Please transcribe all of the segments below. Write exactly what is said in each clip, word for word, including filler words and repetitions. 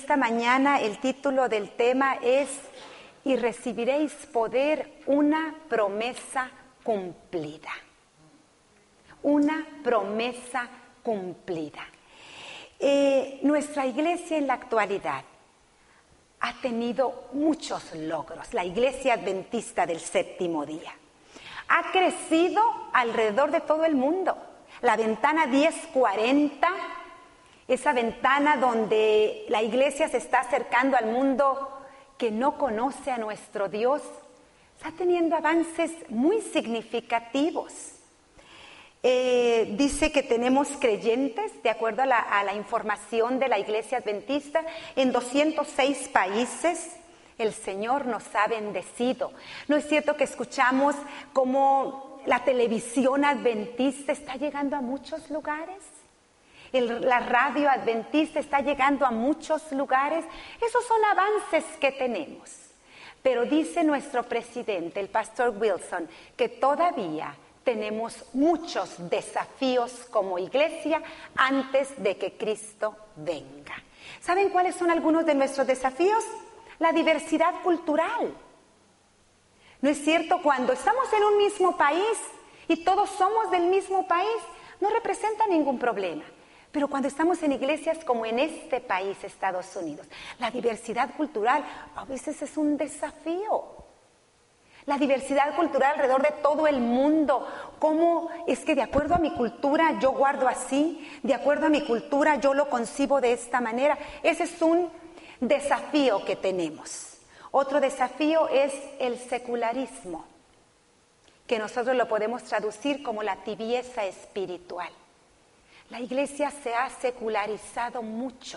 Esta mañana el título del tema es "Y recibiréis poder, una promesa cumplida". Una promesa cumplida. Eh, nuestra iglesia en la actualidad ha tenido muchos logros. La Iglesia Adventista del Séptimo Día ha crecido alrededor de todo el mundo. La ventana diez cuarenta, esa ventana donde la iglesia se está acercando al mundo que no conoce a nuestro Dios, está teniendo avances muy significativos. Eh, dice que tenemos creyentes, de acuerdo a la, a la información de la Iglesia Adventista, en doscientos seis países. El Señor nos ha bendecido. ¿No es cierto que escuchamos cómo la televisión adventista está llegando a muchos lugares? El, la radio adventista está llegando a muchos lugares. Esos son avances que tenemos. Pero dice nuestro presidente, el pastor Wilson, que todavía tenemos muchos desafíos como iglesia antes de que Cristo venga. ¿Saben cuáles son algunos de nuestros desafíos? La diversidad cultural. ¿No es cierto? Cuando estamos en un mismo país y todos somos del mismo país, no representa ningún problema. Pero cuando estamos en iglesias como en este país, Estados Unidos, la diversidad cultural a veces es un desafío. La diversidad cultural alrededor de todo el mundo. ¿Cómo es que de acuerdo a mi cultura yo guardo así? De acuerdo a mi cultura yo lo concibo de esta manera. Ese es un desafío que tenemos. Otro desafío es el secularismo, que nosotros lo podemos traducir como la tibieza espiritual. La iglesia se ha secularizado mucho.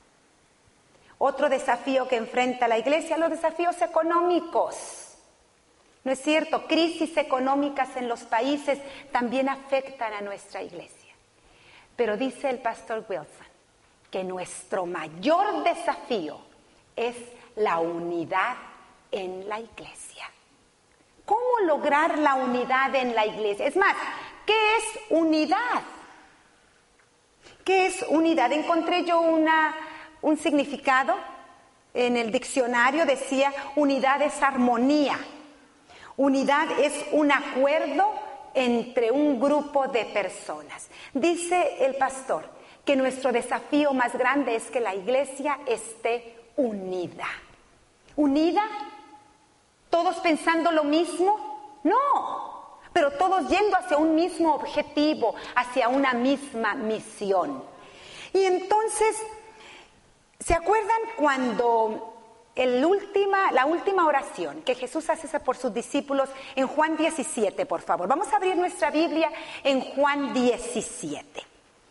Otro desafío que enfrenta la iglesia, los desafíos económicos. ¿No es cierto? Crisis económicas en los países también afectan a nuestra iglesia. Pero dice el pastor Wilson que nuestro mayor desafío es la unidad en la iglesia. ¿Cómo lograr la unidad en la iglesia? Es más, ¿qué es unidad? ¿Qué es unidad? Encontré yo una, un significado en el diccionario, decía unidad es armonía. Unidad es un acuerdo entre un grupo de personas. Dice el pastor que nuestro desafío más grande es que la iglesia esté unida. ¿Unida? ¿Todos pensando lo mismo? No, pero todos yendo hacia un mismo objetivo, hacia una misma misión. Y entonces, ¿se acuerdan cuando el última, la última oración que Jesús hace por sus discípulos en Juan diecisiete, por favor? Vamos a abrir nuestra Biblia en Juan diecisiete.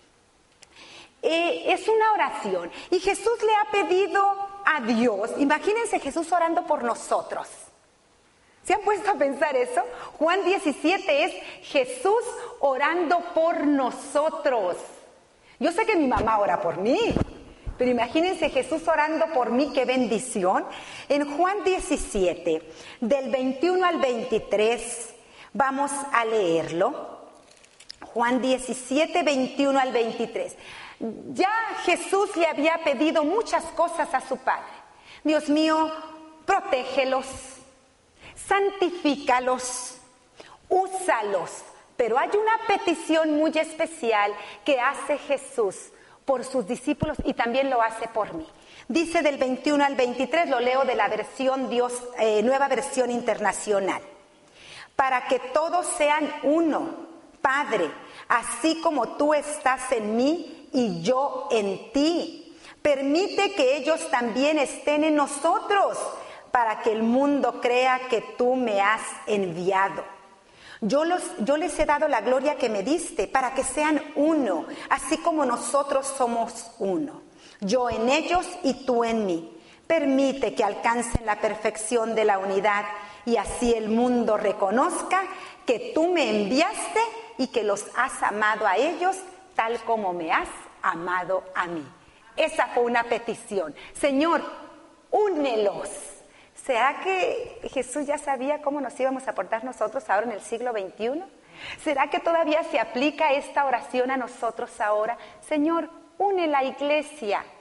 Eh, es una oración y Jesús le ha pedido a Dios, imagínense Jesús orando por nosotros. ¿Se han puesto a pensar eso? Juan diecisiete es Jesús orando por nosotros. Yo sé que mi mamá ora por mí, pero imagínense Jesús orando por mí, qué bendición. En Juan diecisiete, del veintiuno al veintitrés, vamos a leerlo. Juan diecisiete, veintiuno al veintitrés. Ya Jesús le había pedido muchas cosas a su Padre. Dios mío, protégelos, santifícalos, úsalos. Pero hay una petición muy especial que hace Jesús por sus discípulos y también lo hace por mí. Dice del veintiuno al veintitrés, lo leo de la versión Dios, eh, nueva versión internacional. Para que todos sean uno, Padre, así como tú estás en mí y yo en ti. Permite que ellos también estén en nosotros, para que el mundo crea que tú me has enviado. Yo, los, yo les he dado la gloria que me diste para que sean uno, así como nosotros somos uno. Yo en ellos y tú en mí. Permite que alcancen la perfección de la unidad y así el mundo reconozca que tú me enviaste y que los has amado a ellos tal como me has amado a mí. Esa fue una petición. Señor, únelos. ¿Será que Jesús ya sabía cómo nos íbamos a portar nosotros ahora en el siglo veintiuno? ¿Será que todavía se aplica esta oración a nosotros ahora? Señor, une la iglesia,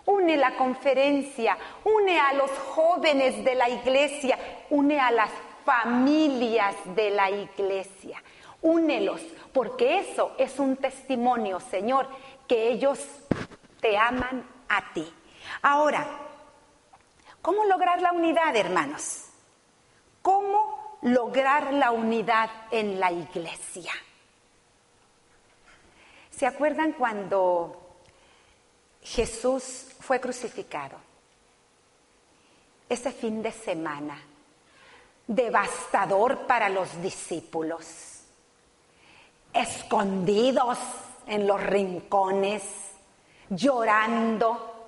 une la conferencia, une a los jóvenes de la iglesia, une a las familias de la iglesia. Únelos, porque eso es un testimonio, Señor, que ellos te aman a ti. Ahora, ¿cómo lograr la unidad, hermanos? ¿Cómo lograr la unidad en la iglesia? ¿Se acuerdan cuando Jesús fue crucificado? Ese fin de semana, devastador para los discípulos, escondidos en los rincones, llorando.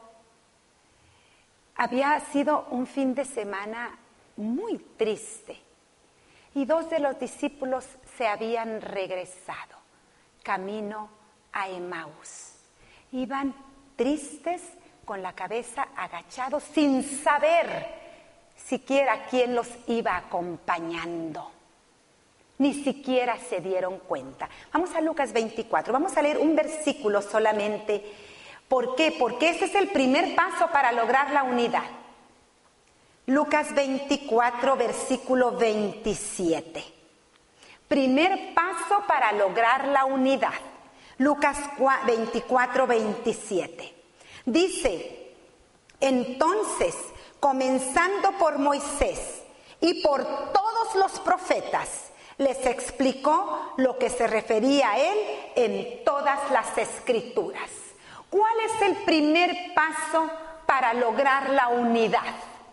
Había sido un fin de semana muy triste y dos de los discípulos se habían regresado camino a Emaús. Iban tristes, con la cabeza agachados, sin saber siquiera quién los iba acompañando. Ni siquiera se dieron cuenta. Vamos a Lucas veinticuatro, vamos a leer un versículo solamente. ¿Por qué? Porque ese es el primer paso para lograr la unidad. Lucas veinticuatro, versículo veintisiete. Primer paso para lograr la unidad. Lucas veinticuatro, veintisiete. Dice, entonces, comenzando por Moisés y por todos los profetas, les explicó lo que se refería a él en todas las escrituras. ¿Cuál es el primer paso para lograr la unidad?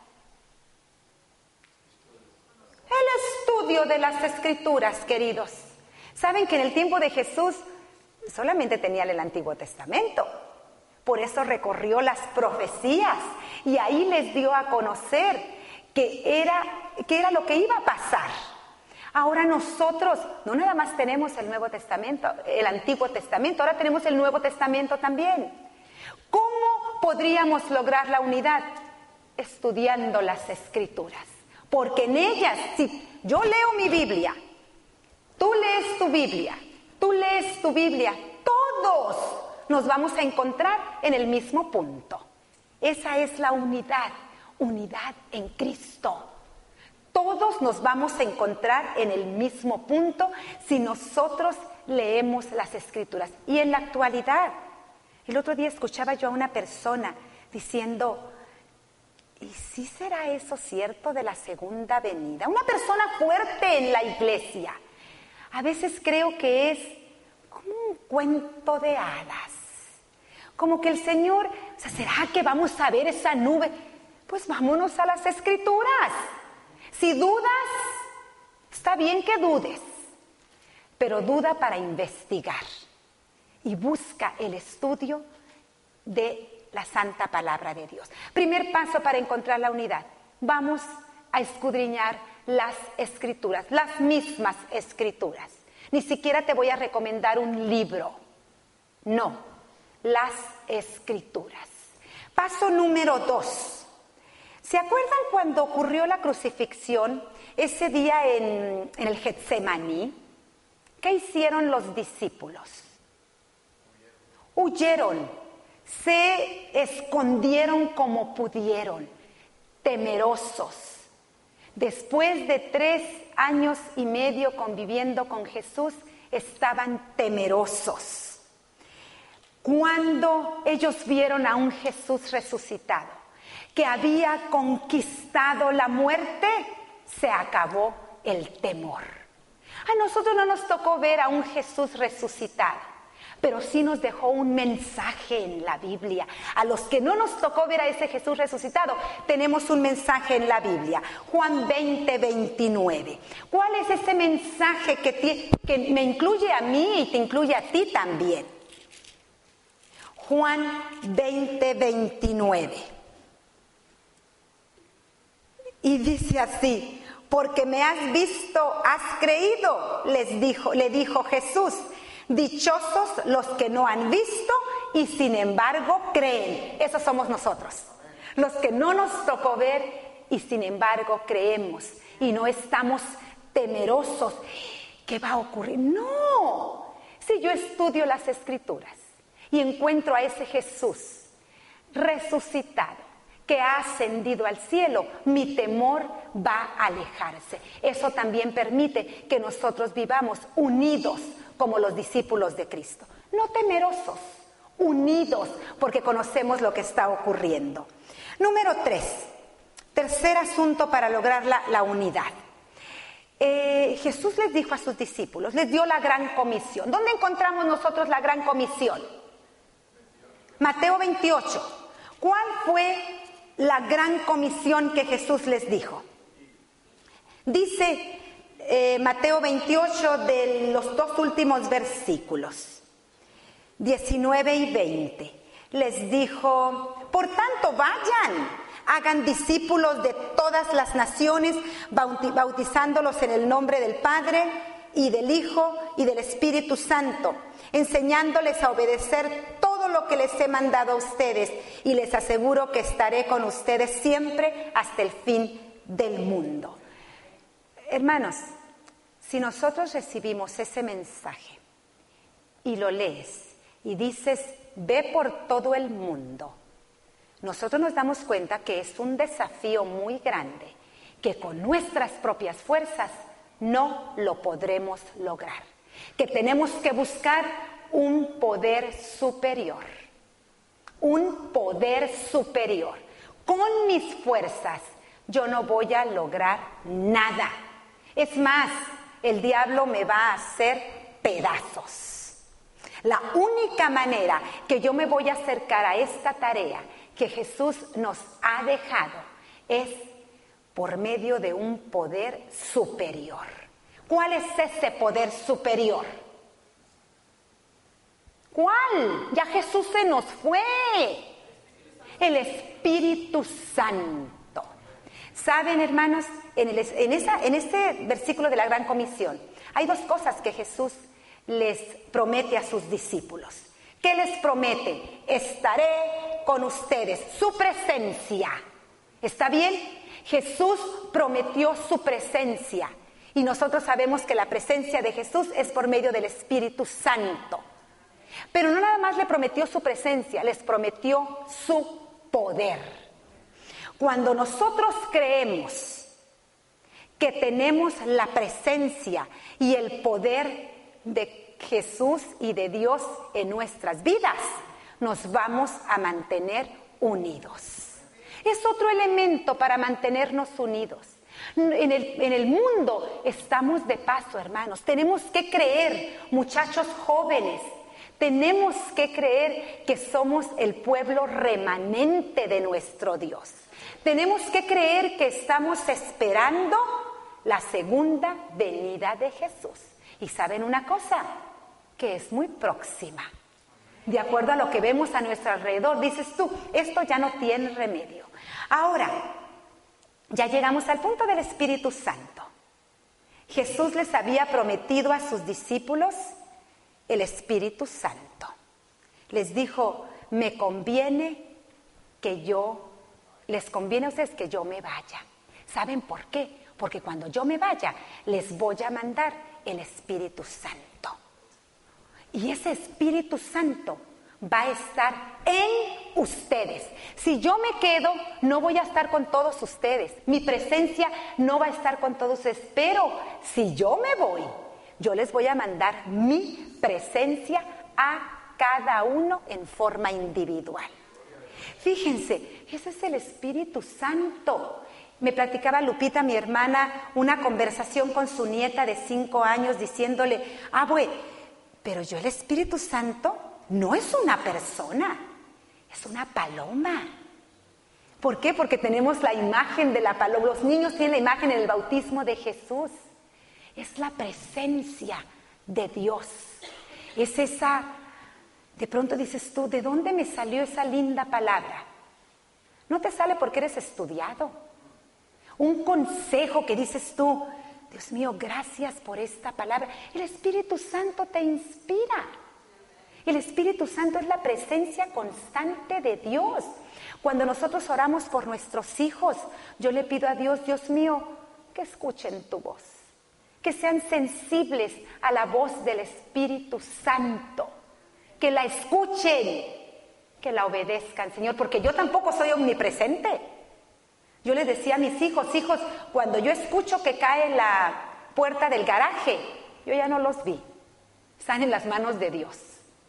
El estudio de las escrituras, queridos. Saben que en el tiempo de Jesús solamente tenían el Antiguo Testamento. Por eso recorrió las profecías y ahí les dio a conocer que era, que era lo que iba a pasar. Ahora nosotros no nada más tenemos el Nuevo Testamento, el Antiguo Testamento, ahora tenemos el Nuevo Testamento también. ¿Cómo podríamos lograr la unidad? Estudiando las Escrituras. Porque en ellas, si yo leo mi Biblia, tú lees tu Biblia, tú lees tu Biblia, todos nos vamos a encontrar en el mismo punto. Esa es la unidad, unidad en Cristo. Todos nos vamos a encontrar en el mismo punto si nosotros leemos las Escrituras. Y en la actualidad, el otro día escuchaba yo a una persona diciendo, ¿y si será eso cierto de la segunda venida? Una persona fuerte en la iglesia. A veces creo que es como un cuento de hadas. Como que el Señor, o sea, ¿será que vamos a ver esa nube? Pues vámonos a las Escrituras. Si dudas, está bien que dudes, pero duda para investigar y busca el estudio de la Santa Palabra de Dios. Primer paso para encontrar la unidad. Vamos a escudriñar las Escrituras, las mismas Escrituras. Ni siquiera te voy a recomendar un libro. No, las Escrituras. Paso número dos. ¿Se acuerdan cuando ocurrió la crucifixión, ese día en, en el Getsemaní? ¿Qué hicieron los discípulos? Huyeron, se escondieron como pudieron, temerosos. Después de tres años y medio conviviendo con Jesús, estaban temerosos. Cuando ellos vieron a un Jesús resucitado, que había conquistado la muerte, se acabó el temor. A nosotros no nos tocó ver a un Jesús resucitado, pero sí nos dejó un mensaje en la Biblia. A los que no nos tocó ver a ese Jesús resucitado, tenemos un mensaje en la Biblia. Juan veinte, veintinueve. ¿Cuál es ese mensaje que, te, que me incluye a mí y te incluye a ti también? Juan veinte, veintinueve. Y dice así, porque me has visto, has creído, les dijo, le dijo Jesús. Dichosos los que no han visto y sin embargo creen. Esos somos nosotros. Los que no nos tocó ver y sin embargo creemos. Y no estamos temerosos. ¿Qué va a ocurrir? No. Si yo estudio las Escrituras y encuentro a ese Jesús resucitado, que ha ascendido al cielo, mi temor va a alejarse. Eso también permite que nosotros vivamos unidos como los discípulos de Cristo. No temerosos, unidos, porque conocemos lo que está ocurriendo. Número tres, tercer asunto para lograr la, la unidad. Eh, Jesús les dijo a sus discípulos, les dio la gran comisión. ¿Dónde encontramos nosotros la gran comisión? Mateo veintiocho. ¿Cuál fue la gran comisión que Jesús les dijo? Dice eh, Mateo veintiocho de los dos últimos versículos, diecinueve y veinte. Les dijo, por tanto vayan, hagan discípulos de todas las naciones, bautizándolos en el nombre del Padre y del Hijo y del Espíritu Santo, enseñándoles a obedecer todo lo que les he mandado a ustedes, y les aseguro que estaré con ustedes siempre hasta el fin del mundo. Hermanos, si nosotros recibimos ese mensaje y lo lees y dices, ve por todo el mundo, nosotros nos damos cuenta que es un desafío muy grande, que con nuestras propias fuerzas no lo podremos lograr, que tenemos que buscar un poder superior, un poder superior. Con mis fuerzas yo no voy a lograr nada. Es más, el diablo me va a hacer pedazos. La única manera que yo me voy a acercar a esta tarea que Jesús nos ha dejado es por medio de un poder superior. ¿Cuál es ese poder superior? ¿Cuál? Ya Jesús se nos fue. El Espíritu Santo. ¿Saben, hermanos? En, el, en, esa, en este versículo de la Gran Comisión hay dos cosas que Jesús les promete a sus discípulos. ¿Qué les promete? Estaré con ustedes. Su presencia. ¿Está bien? Jesús prometió su presencia. Y nosotros sabemos que la presencia de Jesús es por medio del Espíritu Santo. Pero no nada más le prometió su presencia, les prometió su poder. Cuando nosotros creemos que tenemos la presencia y el poder de Jesús y de Dios en nuestras vidas, nos vamos a mantener unidos. Es otro elemento para mantenernos unidos. En el, en el mundo estamos de paso, hermanos. Tenemos que creer, muchachos jóvenes, tenemos que creer que somos el pueblo remanente de nuestro Dios. Tenemos que creer que estamos esperando la segunda venida de Jesús. Y ¿saben una cosa? Que es muy próxima. De acuerdo a lo que vemos a nuestro alrededor, dices tú, esto ya no tiene remedio. Ahora, ya llegamos al punto del Espíritu Santo. Jesús les había prometido a sus discípulos el Espíritu Santo. Les dijo, me conviene que yo, les conviene a ustedes que yo me vaya. ¿Saben por qué? Porque cuando yo me vaya, les voy a mandar el Espíritu Santo. Y ese Espíritu Santo va a estar en ustedes. Si yo me quedo, no voy a estar con todos ustedes. Mi presencia no va a estar con todos ustedes. Pero si yo me voy, yo les voy a mandar mi presencia a cada uno en forma individual. Fíjense, ese es el Espíritu Santo. Me platicaba Lupita, mi hermana, una conversación con su nieta de cinco años diciéndole, abue, pero yo el Espíritu Santo no es una persona, es una paloma. ¿Por qué? Porque tenemos la imagen de la paloma. Los niños tienen la imagen en el bautismo de Jesús. Es la presencia de Dios. Es esa, de pronto dices tú, ¿de dónde me salió esa linda palabra? No te sale porque eres estudiado. Un consejo que dices tú, Dios mío, gracias por esta palabra. El Espíritu Santo te inspira. El Espíritu Santo es la presencia constante de Dios. Cuando nosotros oramos por nuestros hijos, yo le pido a Dios, Dios mío, que escuchen tu voz. Que sean sensibles a la voz del Espíritu Santo. Que la escuchen. que la obedezcan, Señor, porque yo tampoco soy omnipresente. Yo les decía a mis hijos, hijos, cuando yo escucho que cae la puerta del garaje, yo ya no los vi, están en las manos de Dios.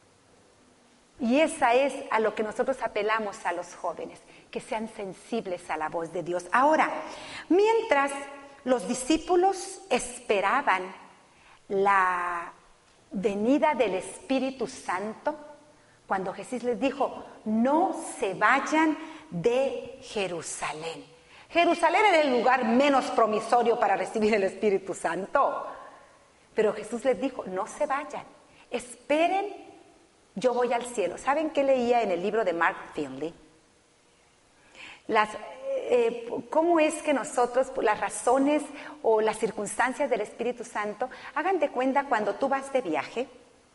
Y esa es a lo que nosotros apelamos a los jóvenes, que sean sensibles a la voz de Dios. Ahora, mientras los discípulos esperaban la venida del Espíritu Santo, cuando Jesús les dijo, no se vayan de Jerusalén. Jerusalén era el lugar menos promisorio para recibir el Espíritu Santo. Pero Jesús les dijo, no se vayan, esperen, yo voy al cielo. ¿Saben qué leía en el libro de Mark Finley? Las, eh, cómo es que nosotros, las razones o las circunstancias del Espíritu Santo, hagan de cuenta cuando tú vas de viaje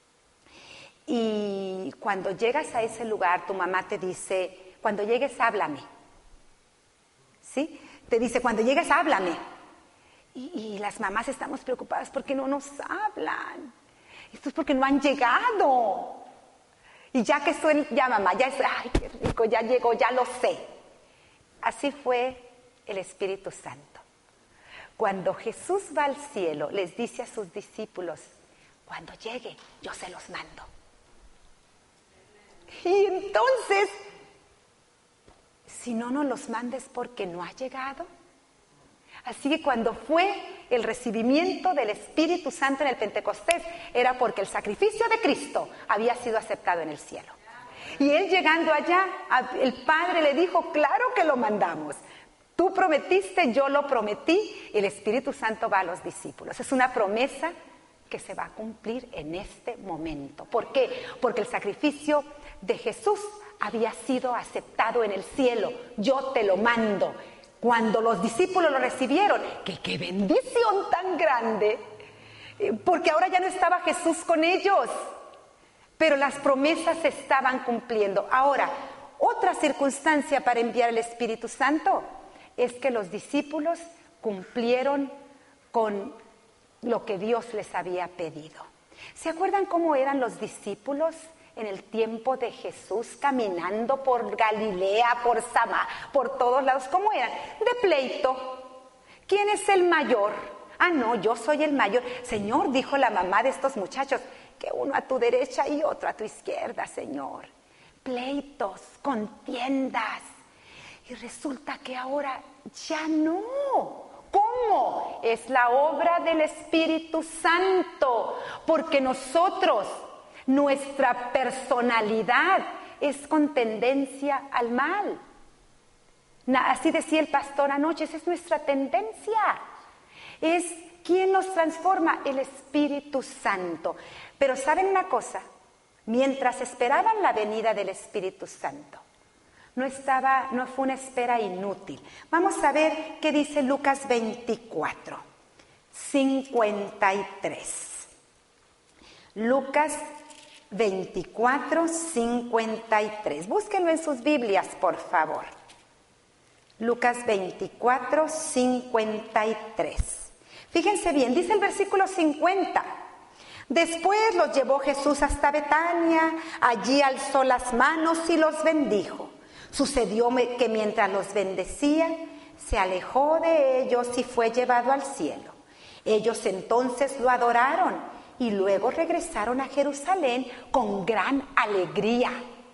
y cuando llegas a ese lugar, tu mamá te dice, cuando llegues háblame, ¿sí? Te dice, cuando llegues háblame. Y, y las mamás estamos preocupadas porque no nos hablan. Esto es porque no han llegado. Y ya que suena, ya mamá, ya es, ay, qué rico, ya llegó, ya lo sé. Así fue el Espíritu Santo. Cuando Jesús va al cielo, les dice a sus discípulos, cuando llegue, yo se los mando. Y entonces, si no nos los mandes porque no ha llegado. Así que cuando fue el recibimiento del Espíritu Santo en el Pentecostés, era porque el sacrificio de Cristo había sido aceptado en el cielo. Y él llegando allá, el Padre le dijo, claro que lo mandamos. Tú prometiste, yo lo prometí, y el Espíritu Santo va a los discípulos. Es una promesa que se va a cumplir en este momento. ¿Por qué? Porque el sacrificio de Jesús había sido aceptado en el cielo. Yo te lo mando. Cuando los discípulos lo recibieron, que qué bendición tan grande, porque ahora ya no estaba Jesús con ellos, pero las promesas se estaban cumpliendo. Ahora, otra circunstancia para enviar el Espíritu Santo es que los discípulos cumplieron con lo que Dios les había pedido. ¿Se acuerdan cómo eran los discípulos en el tiempo de Jesús, caminando por Galilea, por Samá, por todos lados? ¿Cómo eran? De pleito. ¿Quién es el mayor? Ah, no, yo soy el mayor. Señor, dijo la mamá de estos muchachos, que uno a tu derecha y otro a tu izquierda, Señor. Pleitos, contiendas. Y resulta que ahora ya no. ¿Cómo? Es la obra del Espíritu Santo, porque nosotros, nuestra personalidad es con tendencia al mal. Así decía el pastor anoche, esa es nuestra tendencia. Es ¿quién nos transforma? El Espíritu Santo. Pero ¿saben una cosa? Mientras esperaban la venida del Espíritu Santo, no estaba, no fue una espera inútil. Vamos a ver qué dice Lucas veinticuatro, cincuenta y tres. Lucas veinticuatro, cincuenta y tres. Búsquenlo en sus Biblias, por favor. Lucas veinticuatro, cincuenta y tres. Fíjense bien, dice el versículo cincuenta. Después los llevó Jesús hasta Betania, allí alzó las manos y los bendijo. Sucedió que mientras los bendecía, se alejó de ellos y fue llevado al cielo. Ellos entonces lo adoraron y luego regresaron a Jerusalén con gran alegría.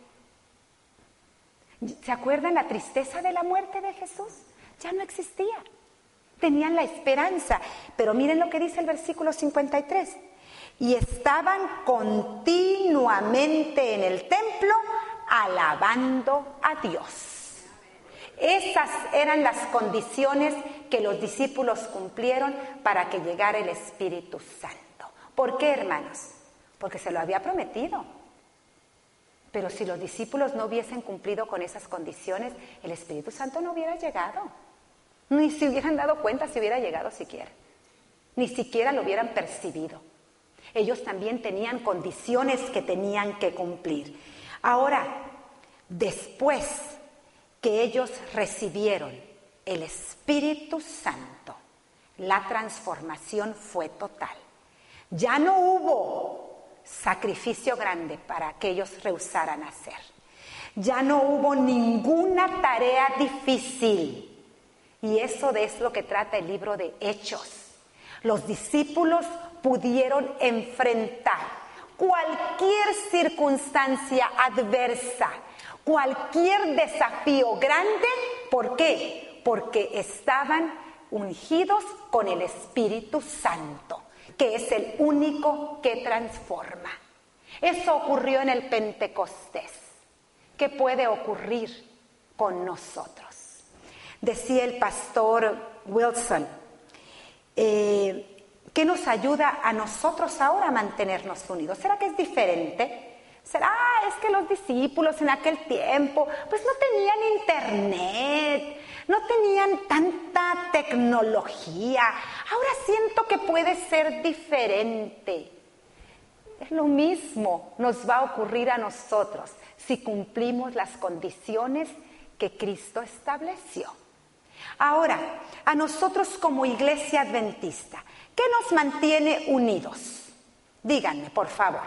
¿Se acuerdan la tristeza de la muerte de Jesús? Ya no existía. Tenían la esperanza. Pero miren lo que dice el versículo cincuenta y tres. Y estaban continuamente en el templo alabando a Dios. Esas eran las condiciones que los discípulos cumplieron para que llegara el Espíritu Santo. ¿Por qué, hermanos? Porque se lo había prometido. Pero si los discípulos no hubiesen cumplido con esas condiciones, el Espíritu Santo no hubiera llegado. Ni se hubieran dado cuenta si hubiera llegado siquiera. Ni siquiera lo hubieran percibido. Ellos también tenían condiciones que tenían que cumplir. Ahora, después que ellos recibieron el Espíritu Santo, la transformación fue total. Ya no hubo sacrificio grande para que ellos rehusaran hacer. Ya no hubo ninguna tarea difícil. Y eso es lo que trata el libro de Hechos. Los discípulos pudieron enfrentar cualquier circunstancia adversa, cualquier desafío grande. ¿Por qué? Porque estaban ungidos con el Espíritu Santo, que es el único que transforma. Eso ocurrió en el Pentecostés. ¿Qué puede ocurrir con nosotros? Decía el pastor Wilson, eh, ¿qué nos ayuda a nosotros ahora a mantenernos unidos? ¿Será que es diferente? ¿Será es que los discípulos en aquel tiempo pues no tenían internet, no tenían tanta tecnología? Ahora siento que puede ser diferente. Es lo mismo nos va a ocurrir a nosotros si cumplimos las condiciones que Cristo estableció. Ahora, a nosotros como iglesia adventista, ¿qué nos mantiene unidos? Díganme, por favor.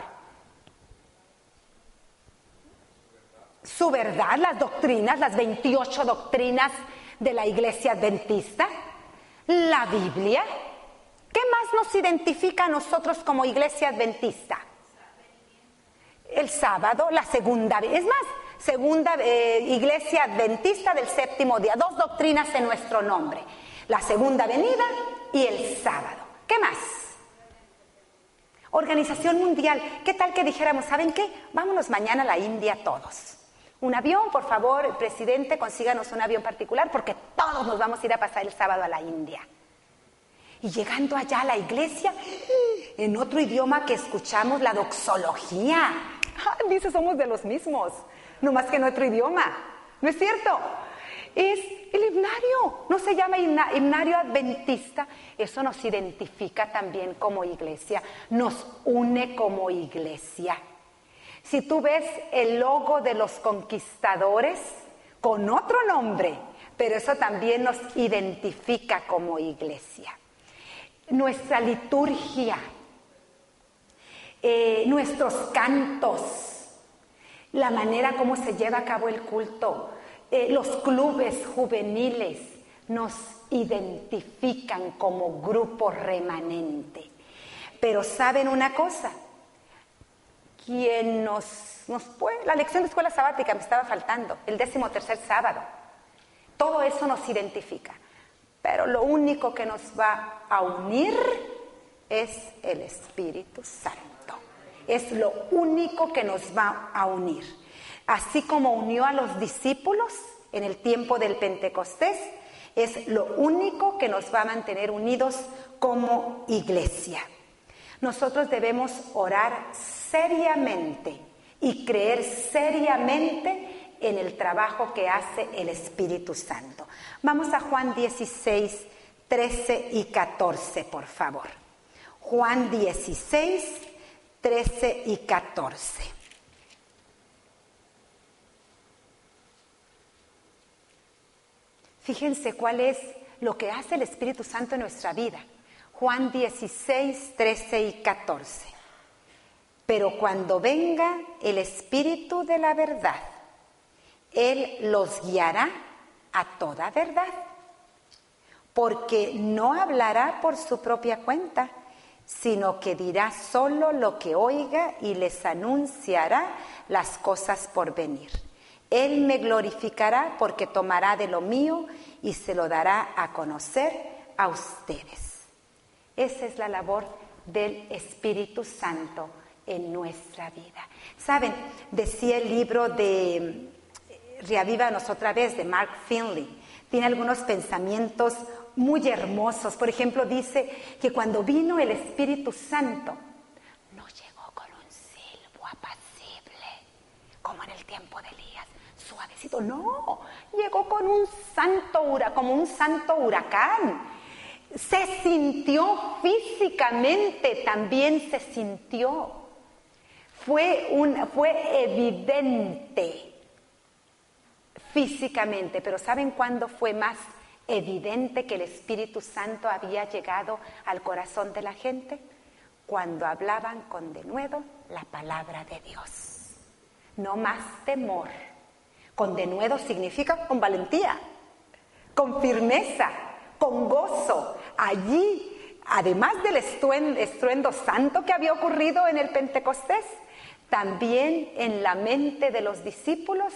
Su verdad, las doctrinas, las veintiocho doctrinas de la iglesia adventista, la Biblia. ¿Qué más nos identifica a nosotros como iglesia adventista? El sábado, la segunda, es más, segunda eh, iglesia adventista del séptimo día, dos doctrinas en nuestro nombre, la segunda venida y el sábado. ¿Qué más? Organización mundial. ¿Qué tal que dijéramos, ¿saben qué? Vámonos mañana a la India todos. Un avión, por favor, presidente, consíganos un avión particular porque todos nos vamos a ir a pasar el sábado a la India. Y llegando allá a la iglesia, en otro idioma que escuchamos, la doxología. Ah, dice, somos de los mismos, no más que en otro idioma. ¿No es cierto? Es el himnario, no se llama himna, himnario adventista. Eso nos identifica también como iglesia, nos une como iglesia. Si tú ves el logo de los conquistadores con otro nombre, pero eso también nos identifica como iglesia. Nuestra liturgia, eh, nuestros cantos, la manera como se lleva a cabo el culto, eh, los clubes juveniles nos identifican como grupo remanente. Pero ¿saben una cosa? Quien nos, nos puede, la lección de escuela sabática me estaba faltando, el décimo tercer sábado. Todo eso nos identifica. Pero lo único que nos va a unir es el Espíritu Santo. Es lo único que nos va a unir. Así como unió a los discípulos en el tiempo del Pentecostés, es lo único que nos va a mantener unidos como iglesia. Nosotros debemos orar seriamente y creer seriamente en el trabajo que hace el Espíritu Santo. Vamos a Juan dieciséis, trece y catorce, por favor. Juan dieciséis, trece y catorce. Fíjense cuál es lo que hace el Espíritu Santo en nuestra vida. Juan dieciséis, trece y catorce. Pero cuando venga el Espíritu de la verdad, Él los guiará a toda verdad, porque no hablará por su propia cuenta, sino que dirá solo lo que oiga y les anunciará las cosas por venir. Él me glorificará porque tomará de lo mío y se lo dará a conocer a ustedes. Esa es la labor del Espíritu Santo en nuestra vida. ¿Saben? Decía el libro de Reavívanos otra vez, de Mark Finley. Tiene algunos pensamientos muy hermosos. Por ejemplo, dice que cuando vino el Espíritu Santo, no llegó con un silbo apacible, como en el tiempo de Elías, suavecito. No, llegó con un santo huracán, como un santo huracán. Se sintió físicamente, también se sintió. Fue, un, fue evidente físicamente, pero ¿saben cuándo fue más evidente que el Espíritu Santo había llegado al corazón de la gente? Cuando hablaban con denuedo la palabra de Dios. No más temor, Con denuedo significa con valentía, con firmeza, con gozo. Allí, además del estruendo, estruendo santo que había ocurrido en el Pentecostés, también en la mente de los discípulos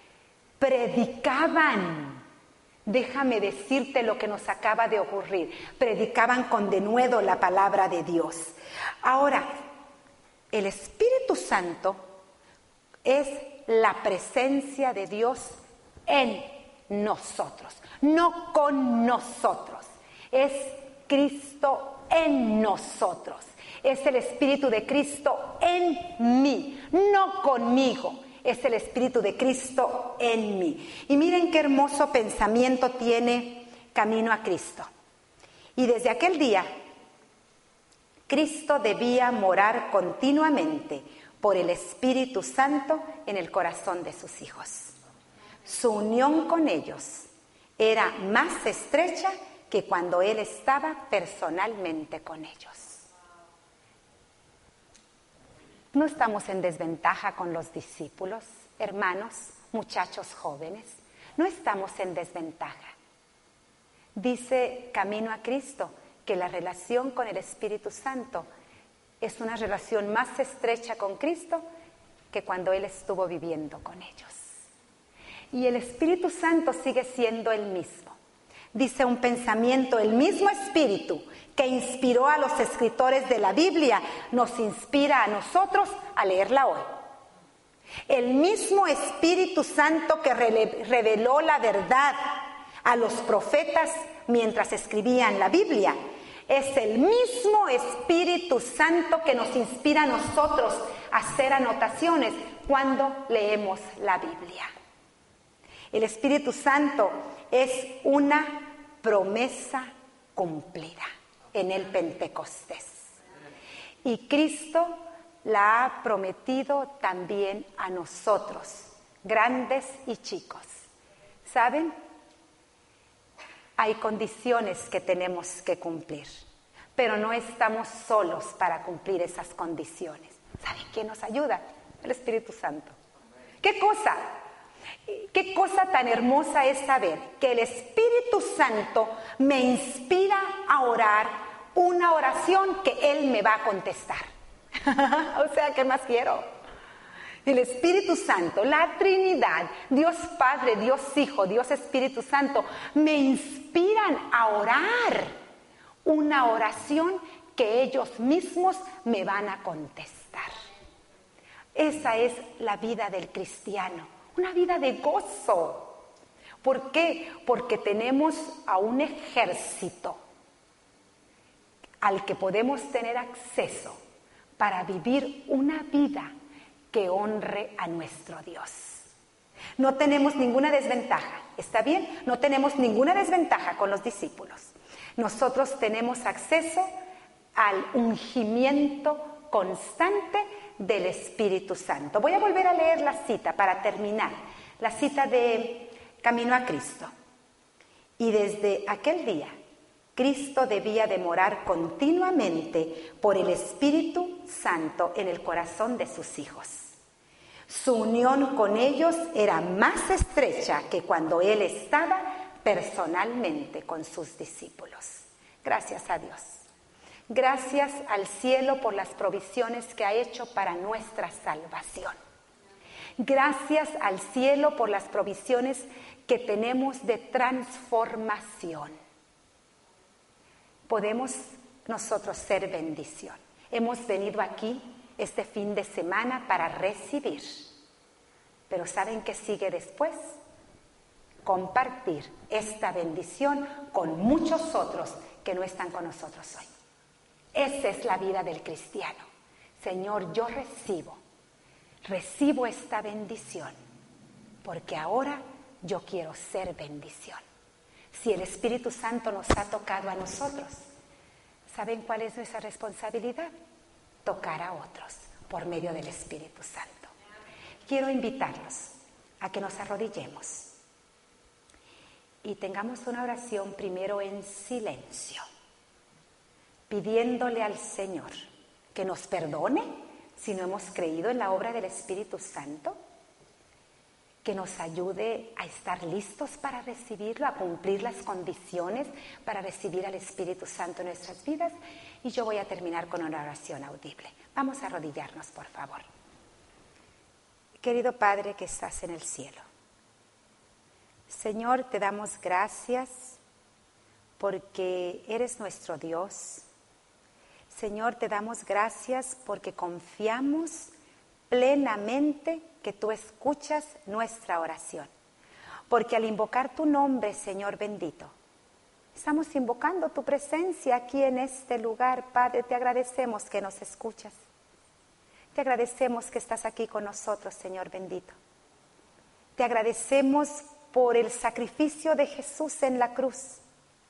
predicaban. Déjame decirte lo que nos acaba de ocurrir. Predicaban con denuedo la palabra de Dios. Ahora, el Espíritu Santo es la presencia de Dios en nosotros, no con nosotros. Es Cristo en nosotros. Es el Espíritu de Cristo en mí, no conmigo. Es el Espíritu de Cristo en mí. Y miren qué hermoso pensamiento tiene Camino a Cristo. Y desde aquel día, Cristo debía morar continuamente por el Espíritu Santo en el corazón de sus hijos. Su unión con ellos era más estrecha que cuando Él estaba personalmente con ellos. No estamos en desventaja con los discípulos, hermanos, muchachos jóvenes. No estamos en desventaja. Dice Camino a Cristo que la relación con el Espíritu Santo es una relación más estrecha con Cristo que cuando Él estuvo viviendo con ellos. Y el Espíritu Santo sigue siendo el mismo. Dice un pensamiento, el mismo Espíritu que inspiró a los escritores de la Biblia, nos inspira a nosotros a leerla hoy. El mismo Espíritu Santo que reveló la verdad a los profetas mientras escribían la Biblia, es el mismo Espíritu Santo que nos inspira a nosotros a hacer anotaciones cuando leemos la Biblia. El Espíritu Santo es una promesa cumplida en el Pentecostés. Y Cristo la ha prometido también a nosotros, grandes y chicos. ¿Saben? Hay condiciones que tenemos que cumplir, pero no estamos solos para cumplir esas condiciones. ¿Saben quién nos ayuda? El Espíritu Santo. ¿Qué cosa? Qué cosa tan hermosa es saber que el Espíritu Santo me inspira a orar una oración que Él me va a contestar. O sea, ¿qué más quiero? El Espíritu Santo, la Trinidad, Dios Padre, Dios Hijo, Dios Espíritu Santo, me inspiran a orar una oración que ellos mismos me van a contestar. Esa es la vida del cristiano. Una vida de gozo. ¿Por qué? Porque tenemos a un ejército al que podemos tener acceso para vivir una vida que honre a nuestro Dios. No tenemos ninguna desventaja, ¿está bien? No tenemos ninguna desventaja con los discípulos. Nosotros tenemos acceso al ungimiento constante del Espíritu Santo. Voy a volver a leer la cita para terminar, la cita de Camino a Cristo. Y desde aquel día, Cristo debía de morar continuamente por el Espíritu Santo en el corazón de sus hijos. Su unión con ellos era más estrecha que cuando Él estaba personalmente con sus discípulos. Gracias a Dios. Gracias al cielo por las provisiones que ha hecho para nuestra salvación. Gracias al cielo por las provisiones que tenemos de transformación. Podemos nosotros ser bendición. Hemos venido aquí este fin de semana para recibir. Pero ¿saben qué sigue después? Compartir esta bendición con muchos otros que no están con nosotros hoy. Esa es la vida del cristiano. Señor, yo recibo, recibo esta bendición, porque ahora yo quiero ser bendición. Si el Espíritu Santo nos ha tocado a nosotros, ¿saben cuál es nuestra responsabilidad? Tocar a otros por medio del Espíritu Santo. Quiero invitarlos a que nos arrodillemos y tengamos una oración primero en silencio, pidiéndole al Señor que nos perdone si no hemos creído en la obra del Espíritu Santo, que nos ayude a estar listos para recibirlo, a cumplir las condiciones para recibir al Espíritu Santo en nuestras vidas. Y yo voy a terminar con una oración audible. Vamos a arrodillarnos, por favor. Querido Padre que estás en el cielo, Señor, te damos gracias porque eres nuestro Dios. Señor, te damos gracias porque confiamos plenamente que tú escuchas nuestra oración. Porque al invocar tu nombre, Señor bendito, estamos invocando tu presencia aquí en este lugar. Padre, te agradecemos que nos escuchas. Te agradecemos que estás aquí con nosotros, Señor bendito. Te agradecemos por el sacrificio de Jesús en la cruz,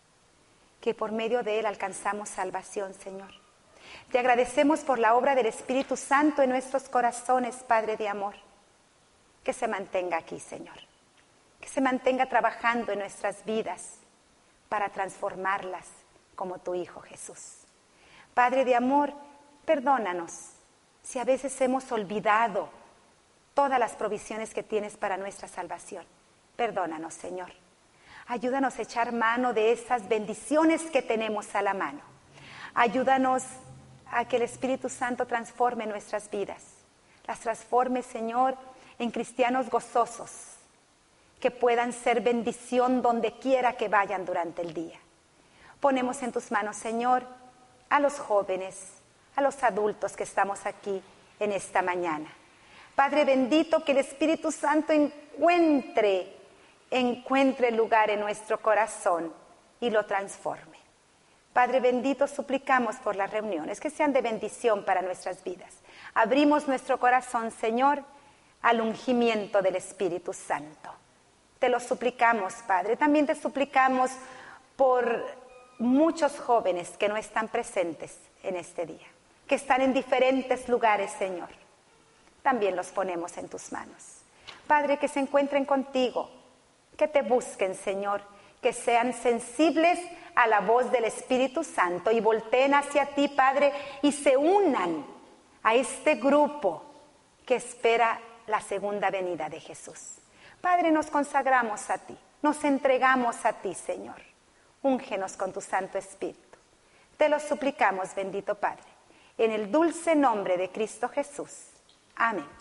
que por medio de él alcanzamos salvación, Señor. Te agradecemos por la obra del Espíritu Santo en nuestros corazones, Padre de amor. Que se mantenga aquí, Señor. Que se mantenga trabajando en nuestras vidas para transformarlas como tu Hijo Jesús. Padre de amor, perdónanos si a veces hemos olvidado todas las provisiones que tienes para nuestra salvación. Perdónanos, Señor. Ayúdanos a echar mano de esas bendiciones que tenemos a la mano. Ayúdanos a que el Espíritu Santo transforme nuestras vidas. Las transforme, Señor, en cristianos gozosos, que puedan ser bendición donde quiera que vayan durante el día. Ponemos en tus manos, Señor, a los jóvenes, a los adultos que estamos aquí en esta mañana. Padre bendito, que el Espíritu Santo encuentre, encuentre lugar en nuestro corazón y lo transforme. Padre bendito, suplicamos por las reuniones, que sean de bendición para nuestras vidas. Abrimos nuestro corazón, Señor, al ungimiento del Espíritu Santo. Te lo suplicamos, Padre. También te suplicamos por muchos jóvenes que no están presentes en este día, que están en diferentes lugares, Señor. También los ponemos en tus manos. Padre, que se encuentren contigo, que te busquen, Señor, que sean sensibles a la voz del Espíritu Santo y volteen hacia ti, Padre, y se unan a este grupo que espera la segunda venida de Jesús. Padre, nos consagramos a ti, nos entregamos a ti, Señor. Úngenos con tu Santo Espíritu. Te lo suplicamos, bendito Padre, en el dulce nombre de Cristo Jesús. Amén.